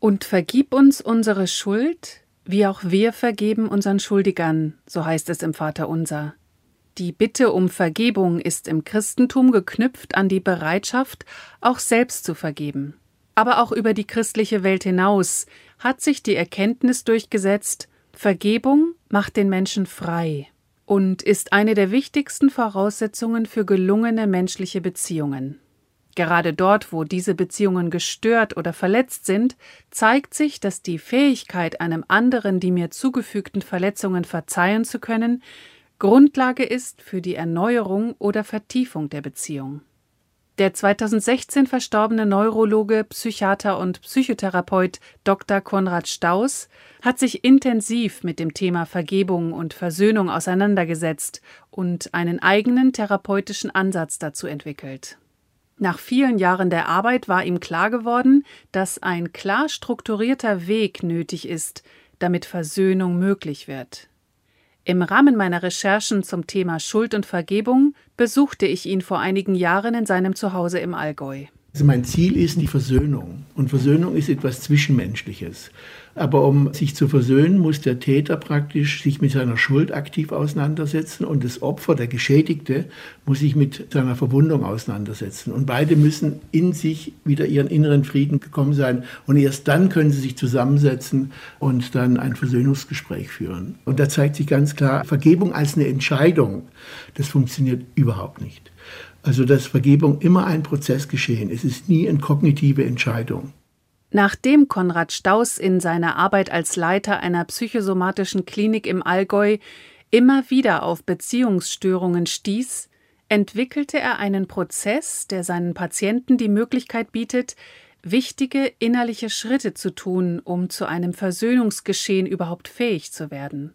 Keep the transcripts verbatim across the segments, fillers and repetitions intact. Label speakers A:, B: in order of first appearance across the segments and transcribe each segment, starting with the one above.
A: Und vergib uns unsere Schuld, wie auch wir vergeben unseren Schuldigern, so heißt es im Vaterunser. Die Bitte um Vergebung ist im Christentum geknüpft an die Bereitschaft, auch selbst zu vergeben. Aber auch über die christliche Welt hinaus hat sich die Erkenntnis durchgesetzt, Vergebung macht den Menschen frei und ist eine der wichtigsten Voraussetzungen für gelungene menschliche Beziehungen. Gerade dort, wo diese Beziehungen gestört oder verletzt sind, zeigt sich, dass die Fähigkeit, einem anderen die mir zugefügten Verletzungen verzeihen zu können, Grundlage ist für die Erneuerung oder Vertiefung der Beziehung. Der zweitausendsechzehn verstorbene Neurologe, Psychiater und Psychotherapeut Doktor Konrad Stauß hat sich intensiv mit dem Thema Vergebung und Versöhnung auseinandergesetzt und einen eigenen therapeutischen Ansatz dazu entwickelt. Nach vielen Jahren der Arbeit war ihm klar geworden, dass ein klar strukturierter Weg nötig ist, damit Versöhnung möglich wird. Im Rahmen meiner Recherchen zum Thema Schuld und Vergebung besuchte ich ihn vor einigen Jahren in seinem Zuhause im Allgäu.
B: Also mein Ziel ist die Versöhnung. Und Versöhnung ist etwas Zwischenmenschliches. Aber um sich zu versöhnen, muss der Täter praktisch sich mit seiner Schuld aktiv auseinandersetzen und das Opfer, der Geschädigte, muss sich mit seiner Verwundung auseinandersetzen. Und beide müssen in sich wieder ihren inneren Frieden gekommen sein. Und erst dann können sie sich zusammensetzen und dann ein Versöhnungsgespräch führen. Und da zeigt sich ganz klar, Vergebung als eine Entscheidung, das funktioniert überhaupt nicht. Also dass Vergebung immer ein Prozess geschehen. Es ist nie eine kognitive Entscheidung.
A: Nachdem Konrad Stauß in seiner Arbeit als Leiter einer psychosomatischen Klinik im Allgäu immer wieder auf Beziehungsstörungen stieß, entwickelte er einen Prozess, der seinen Patienten die Möglichkeit bietet, wichtige innerliche Schritte zu tun, um zu einem Versöhnungsgeschehen überhaupt fähig zu werden.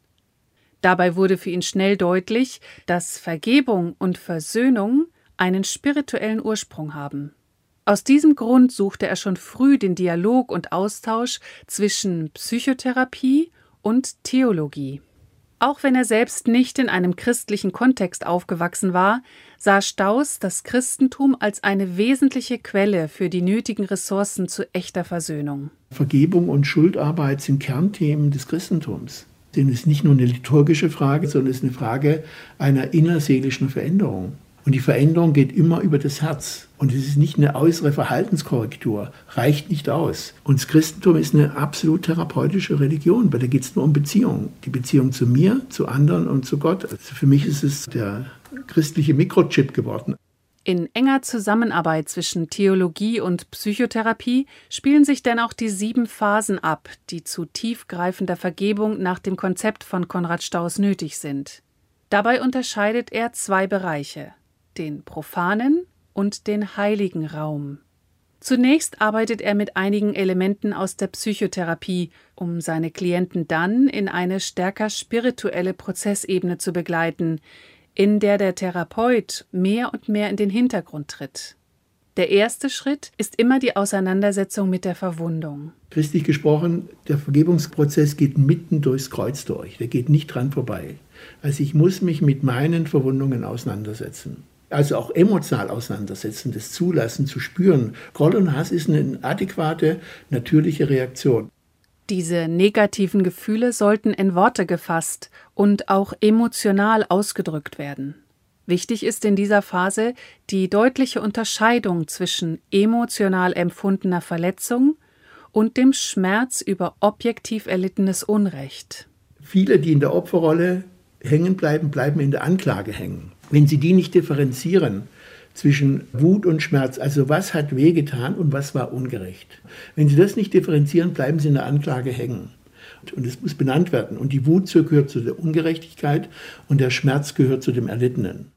A: Dabei wurde für ihn schnell deutlich, dass Vergebung und Versöhnung einen spirituellen Ursprung haben. Aus diesem Grund suchte er schon früh den Dialog und Austausch zwischen Psychotherapie und Theologie. Auch wenn er selbst nicht in einem christlichen Kontext aufgewachsen war, sah Stauß das Christentum als eine wesentliche Quelle für die nötigen Ressourcen zu echter Versöhnung.
B: Vergebung und Schuldarbeit sind Kernthemen des Christentums. Es ist nicht nur eine liturgische Frage, sondern es ist eine Frage einer innerseelischen Veränderung. Und die Veränderung geht immer über das Herz. Und es ist nicht eine äußere Verhaltenskorrektur, reicht nicht aus. Und das Christentum ist eine absolut therapeutische Religion, weil da geht es nur um Beziehung. Die Beziehung zu mir, zu anderen und zu Gott. Also für mich ist es der christliche Mikrochip geworden.
A: In enger Zusammenarbeit zwischen Theologie und Psychotherapie spielen sich denn auch die sieben Phasen ab, die zu tiefgreifender Vergebung nach dem Konzept von Konrad Stauß nötig sind. Dabei unterscheidet er zwei Bereiche: den profanen und den heiligen Raum. Zunächst arbeitet er mit einigen Elementen aus der Psychotherapie, um seine Klienten dann in eine stärker spirituelle Prozessebene zu begleiten, in der der Therapeut mehr und mehr in den Hintergrund tritt. Der erste Schritt ist immer die Auseinandersetzung mit der Verwundung.
B: Christlich gesprochen, der Vergebungsprozess geht mitten durchs Kreuz durch, der geht nicht dran vorbei. Also ich muss mich mit meinen Verwundungen auseinandersetzen. Also auch emotional auseinandersetzen, das zulassen, zu spüren. Groll und Hass ist eine adäquate, natürliche Reaktion.
A: Diese negativen Gefühle sollten in Worte gefasst und auch emotional ausgedrückt werden. Wichtig ist in dieser Phase die deutliche Unterscheidung zwischen emotional empfundener Verletzung und dem Schmerz über objektiv erlittenes Unrecht.
B: Viele, die in der Opferrolle hängen bleiben, bleiben in der Anklage hängen. Wenn sie die nicht differenzieren zwischen Wut und Schmerz, also was hat wehgetan und was war ungerecht. Wenn sie das nicht differenzieren, bleiben sie in der Anklage hängen. Und es muss benannt werden. Und die Wut gehört zu der Ungerechtigkeit und der Schmerz gehört zu dem Erlittenen.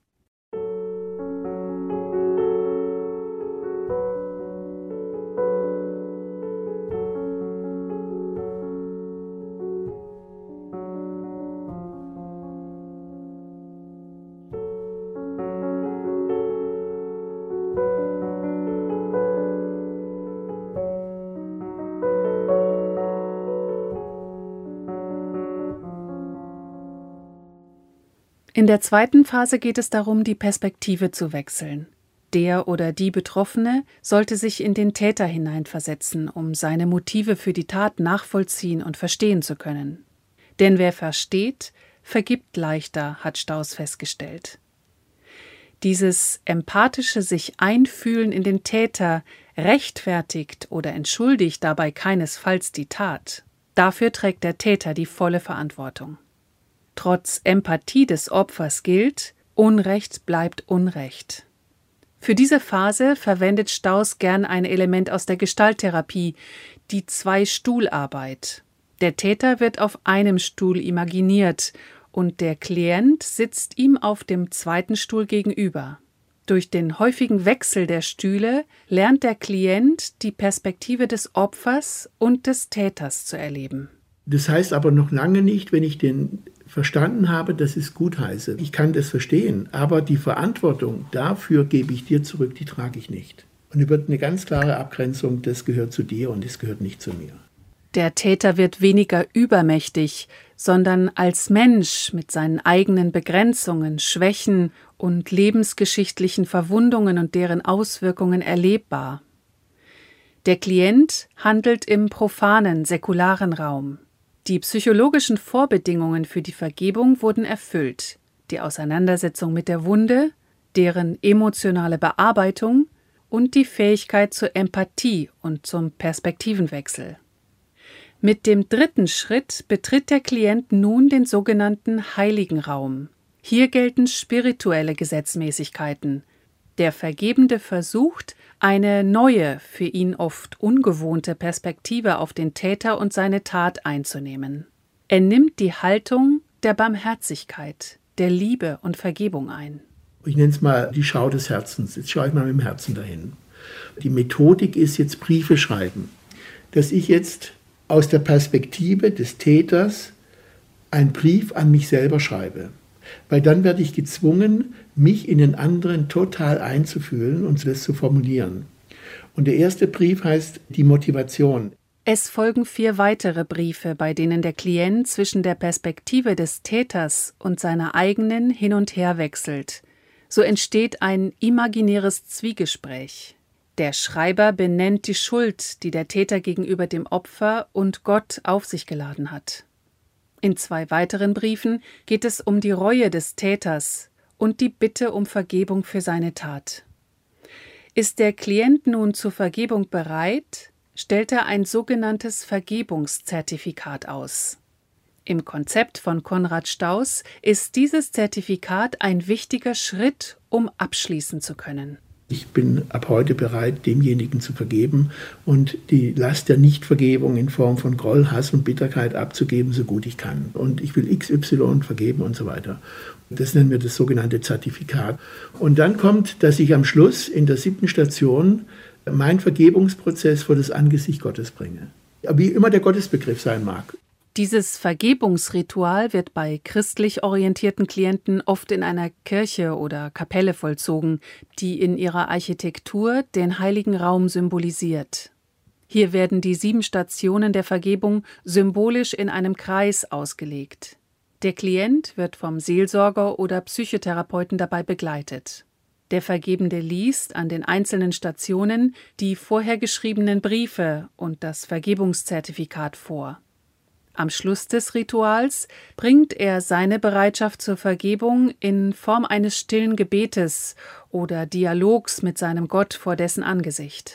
A: In der zweiten Phase geht es darum, die Perspektive zu wechseln. Der oder die Betroffene sollte sich in den Täter hineinversetzen, um seine Motive für die Tat nachvollziehen und verstehen zu können. Denn wer versteht, vergibt leichter, hat Staus festgestellt. Dieses empathische sich einfühlen in den Täter rechtfertigt oder entschuldigt dabei keinesfalls die Tat. Dafür trägt der Täter die volle Verantwortung. Trotz Empathie des Opfers gilt, Unrecht bleibt Unrecht. Für diese Phase verwendet Staus gern ein Element aus der Gestalttherapie, die Zwei-Stuhl-Arbeit. Der Täter wird auf einem Stuhl imaginiert und der Klient sitzt ihm auf dem zweiten Stuhl gegenüber. Durch den häufigen Wechsel der Stühle lernt der Klient, die Perspektive des Opfers und des Täters zu erleben.
B: Das heißt aber noch lange nicht, wenn ich den verstanden habe, dass ich es gut heiße. Ich kann das verstehen, aber die Verantwortung dafür gebe ich dir zurück, die trage ich nicht. Und es wird eine ganz klare Abgrenzung, das gehört zu dir und das gehört nicht zu mir.
A: Der Täter wird weniger übermächtig, sondern als Mensch mit seinen eigenen Begrenzungen, Schwächen und lebensgeschichtlichen Verwundungen und deren Auswirkungen erlebbar. Der Klient handelt im profanen, säkularen Raum. Die psychologischen Vorbedingungen für die Vergebung wurden erfüllt. Die Auseinandersetzung mit der Wunde, deren emotionale Bearbeitung und die Fähigkeit zur Empathie und zum Perspektivenwechsel. Mit dem dritten Schritt betritt der Klient nun den sogenannten heiligen Raum. Hier gelten spirituelle Gesetzmäßigkeiten. Der Vergebende versucht, eine neue, für ihn oft ungewohnte Perspektive auf den Täter und seine Tat einzunehmen. Er nimmt die Haltung der Barmherzigkeit, der Liebe und Vergebung ein.
B: Ich nenne es mal die Schau des Herzens. Jetzt schaue ich mal mit dem Herzen dahin. Die Methodik ist jetzt Briefe schreiben. Dass ich jetzt aus der Perspektive des Täters einen Brief an mich selber schreibe. Weil dann werde ich gezwungen, mich in den anderen total einzufühlen und das zu formulieren. Und der erste Brief heißt die Motivation.
A: Es folgen vier weitere Briefe, bei denen der Klient zwischen der Perspektive des Täters und seiner eigenen hin und her wechselt. So entsteht ein imaginäres Zwiegespräch. Der Schreiber benennt die Schuld, die der Täter gegenüber dem Opfer und Gott auf sich geladen hat. In zwei weiteren Briefen geht es um die Reue des Täters und die Bitte um Vergebung für seine Tat. Ist der Klient nun zur Vergebung bereit, stellt er ein sogenanntes Vergebungszertifikat aus. Im Konzept von Konrad Staus ist dieses Zertifikat ein wichtiger Schritt, um abschließen zu können.
B: Ich bin ab heute bereit, demjenigen zu vergeben und die Last der Nichtvergebung in Form von Groll, Hass und Bitterkeit abzugeben, so gut ich kann. Und ich will X Y vergeben und so weiter. Das nennen wir das sogenannte Zertifikat. Und dann kommt, dass ich am Schluss in der siebten Station meinen Vergebungsprozess vor das Angesicht Gottes bringe. Wie immer der Gottesbegriff sein mag.
A: Dieses Vergebungsritual wird bei christlich orientierten Klienten oft in einer Kirche oder Kapelle vollzogen, die in ihrer Architektur den heiligen Raum symbolisiert. Hier werden die sieben Stationen der Vergebung symbolisch in einem Kreis ausgelegt. Der Klient wird vom Seelsorger oder Psychotherapeuten dabei begleitet. Der Vergebende liest an den einzelnen Stationen die vorher geschriebenen Briefe und das Vergebungszertifikat vor. Am Schluss des Rituals bringt er seine Bereitschaft zur Vergebung in Form eines stillen Gebetes oder Dialogs mit seinem Gott vor dessen Angesicht.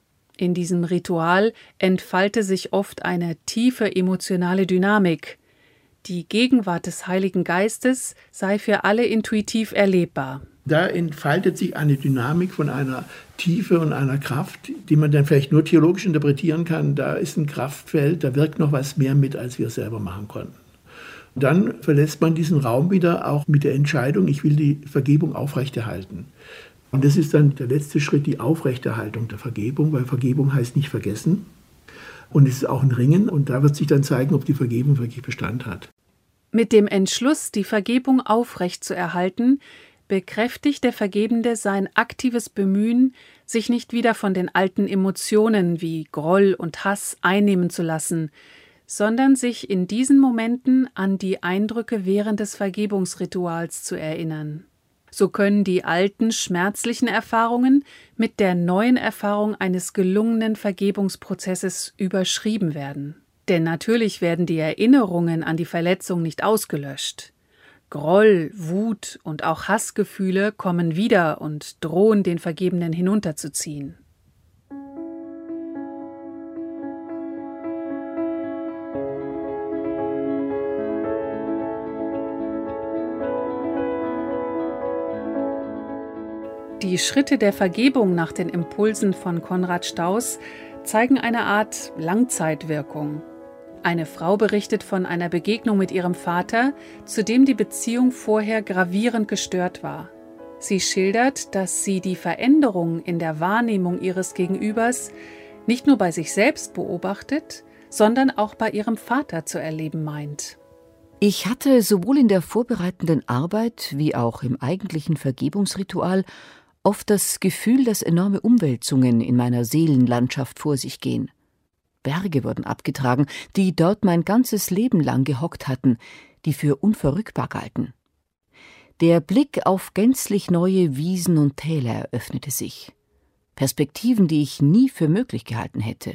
A: In diesem Ritual entfalte sich oft eine tiefe emotionale Dynamik. Die Gegenwart des Heiligen Geistes sei für alle intuitiv erlebbar.
B: Da entfaltet sich eine Dynamik von einer Tiefe und einer Kraft, die man dann vielleicht nur theologisch interpretieren kann. Da ist ein Kraftfeld, da wirkt noch was mehr mit, als wir selber machen konnten. Und dann verlässt man diesen Raum wieder auch mit der Entscheidung, ich will die Vergebung aufrechterhalten. Und das ist dann der letzte Schritt, die Aufrechterhaltung der Vergebung, weil Vergebung heißt nicht vergessen. Und es ist auch ein Ringen und da wird sich dann zeigen, ob die Vergebung wirklich Bestand hat.
A: Mit dem Entschluss, die Vergebung aufrechtzuerhalten, bekräftigt der Vergebende sein aktives Bemühen, sich nicht wieder von den alten Emotionen wie Groll und Hass einnehmen zu lassen, sondern sich in diesen Momenten an die Eindrücke während des Vergebungsrituals zu erinnern. So können die alten, schmerzlichen Erfahrungen mit der neuen Erfahrung eines gelungenen Vergebungsprozesses überschrieben werden. Denn natürlich werden die Erinnerungen an die Verletzung nicht ausgelöscht. Groll, Wut und auch Hassgefühle kommen wieder und drohen, den Vergebenen hinunterzuziehen. Die Schritte der Vergebung nach den Impulsen von Konrad Stauß zeigen eine Art Langzeitwirkung. Eine Frau berichtet von einer Begegnung mit ihrem Vater, zu dem die Beziehung vorher gravierend gestört war. Sie schildert, dass sie die Veränderung in der Wahrnehmung ihres Gegenübers nicht nur bei sich selbst beobachtet, sondern auch bei ihrem Vater zu erleben meint.
C: Ich hatte sowohl in der vorbereitenden Arbeit wie auch im eigentlichen Vergebungsritual oft das Gefühl, dass enorme Umwälzungen in meiner Seelenlandschaft vor sich gehen. Berge wurden abgetragen, die dort mein ganzes Leben lang gehockt hatten, die für unverrückbar galten. Der Blick auf gänzlich neue Wiesen und Täler eröffnete sich. Perspektiven, die ich nie für möglich gehalten hätte.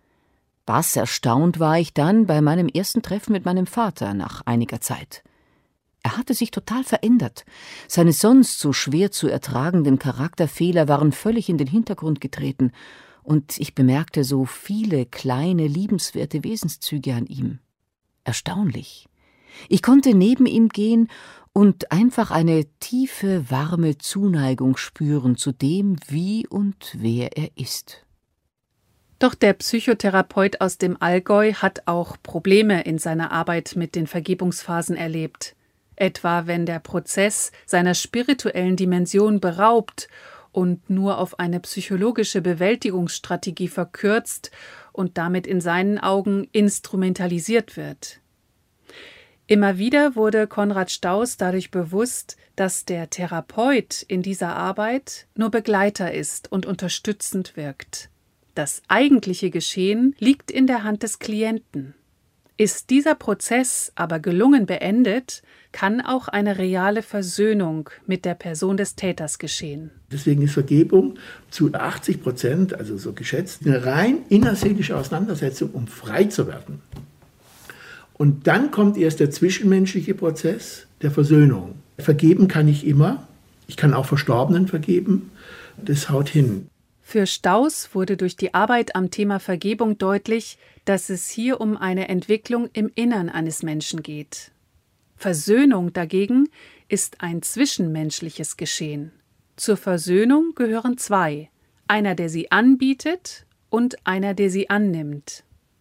C: Was erstaunt war ich dann bei meinem ersten Treffen mit meinem Vater nach einiger Zeit. Er hatte sich total verändert. Seine sonst so schwer zu ertragenden Charakterfehler waren völlig in den Hintergrund getreten, und ich bemerkte so viele kleine, liebenswerte Wesenszüge an ihm. Erstaunlich. Ich konnte neben ihm gehen und einfach eine tiefe, warme Zuneigung spüren zu dem, wie und wer er ist.
A: Doch der Psychotherapeut aus dem Allgäu hat auch Probleme in seiner Arbeit mit den Vergebungsphasen erlebt. Etwa wenn der Prozess seiner spirituellen Dimension beraubt und nur auf eine psychologische Bewältigungsstrategie verkürzt und damit in seinen Augen instrumentalisiert wird. Immer wieder wurde Konrad Stauß dadurch bewusst, dass der Therapeut in dieser Arbeit nur Begleiter ist und unterstützend wirkt. Das eigentliche Geschehen liegt in der Hand des Klienten. Ist dieser Prozess aber gelungen beendet, kann auch eine reale Versöhnung mit der Person des Täters geschehen.
B: Deswegen ist Vergebung zu achtzig Prozent, also so geschätzt, eine rein innerseelische Auseinandersetzung, um frei zu werden. Und dann kommt erst der zwischenmenschliche Prozess der Versöhnung. Vergeben kann ich immer, ich kann auch Verstorbenen vergeben, das haut hin.
A: Für Stauß wurde durch die Arbeit am Thema Vergebung deutlich, dass es hier um eine Entwicklung im Innern eines Menschen geht. Versöhnung dagegen ist ein zwischenmenschliches Geschehen. Zur Versöhnung gehören zwei, einer, der sie anbietet, und einer, der sie annimmt.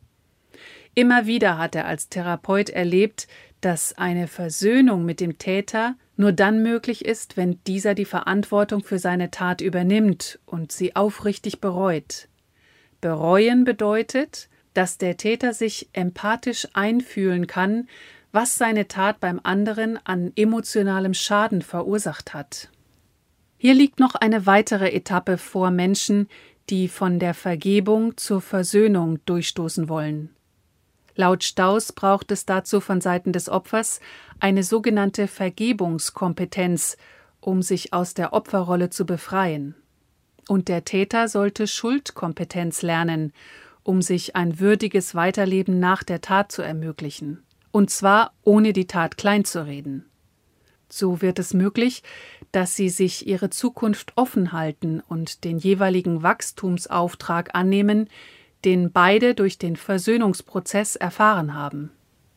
A: Immer wieder hat er als Therapeut erlebt, dass eine Versöhnung mit dem Täter nur dann möglich ist, wenn dieser die Verantwortung für seine Tat übernimmt und sie aufrichtig bereut. Bereuen bedeutet, dass der Täter sich empathisch einfühlen kann, was seine Tat beim anderen an emotionalem Schaden verursacht hat. Hier liegt noch eine weitere Etappe vor Menschen, die von der Vergebung zur Versöhnung durchstoßen wollen. Laut Stauß braucht es dazu von Seiten des Opfers eine sogenannte Vergebungskompetenz, um sich aus der Opferrolle zu befreien. Und der Täter sollte Schuldkompetenz lernen, um sich ein würdiges Weiterleben nach der Tat zu ermöglichen. Und zwar ohne die Tat kleinzureden. So wird es möglich, dass sie sich ihre Zukunft offen halten und den jeweiligen Wachstumsauftrag annehmen, den beide durch den Versöhnungsprozess erfahren haben.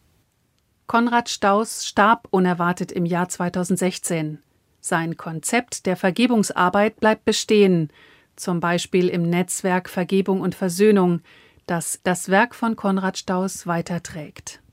A: Konrad Stauß starb unerwartet im Jahr zweitausendsechzehn. Sein Konzept der Vergebungsarbeit bleibt bestehen, zum Beispiel im Netzwerk Vergebung und Versöhnung, das das Werk von Konrad Stauß weiterträgt.